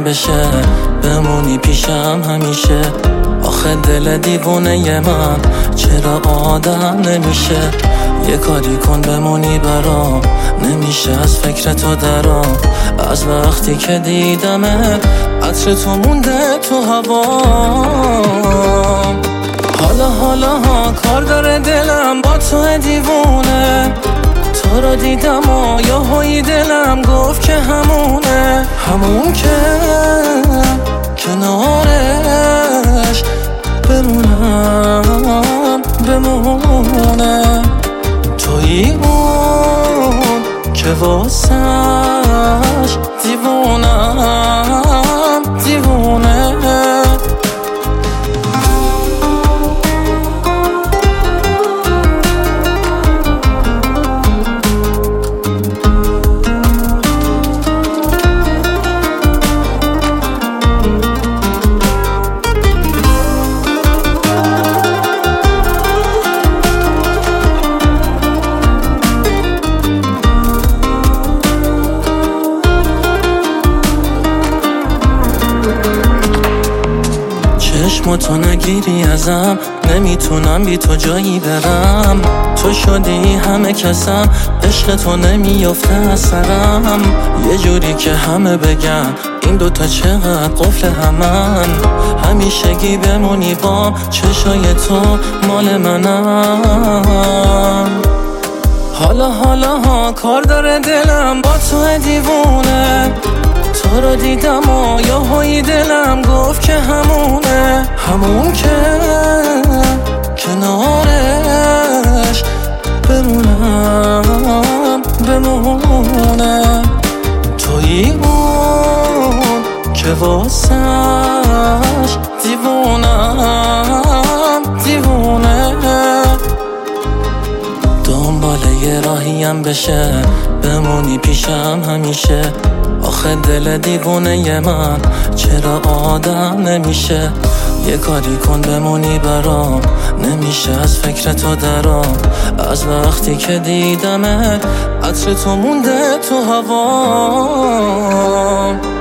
بشه، بمونی پیشم همیشه. آخه دل دیوونه من چرا آدم نمیشه؟ یه کاری کن بمونی برام، نمیشه از فکر تو درام. از وقتی که دیدمه عطر تو مونده تو هوام. حالا ها کار داره دلم با تو دیوونه. تو رو دیدم و یهویی دلم گفت که همونه، همون که کنارش بمونه. تویی اون که واسش دیوونه. چشم تو نگیری ازم، نمیتونم بی تو جایی برم. تو شدی همه کسم، عشق تو نمیافته از سرم. یه جوری که همه بگن این دوتا چقدر قفل همن. همیشگی بمونی بام، چشای تو مال منم. حالا ها کار داره دلم با تو دیوونه. تو رو دیدم و یهویی دلم گفت که همونه، همون که کنارش بمونه. تویی اون که واسش دیوونه. دنبال یه راهیم بشه، بمونی پیشم همیشه. آخه دل دیوونه من چرا آدم نمیشه؟ یه کاری کن بمونی برام، نمیشه از فکر تو درام. از وقتی که دیدمه عطر تو مونده تو هوام.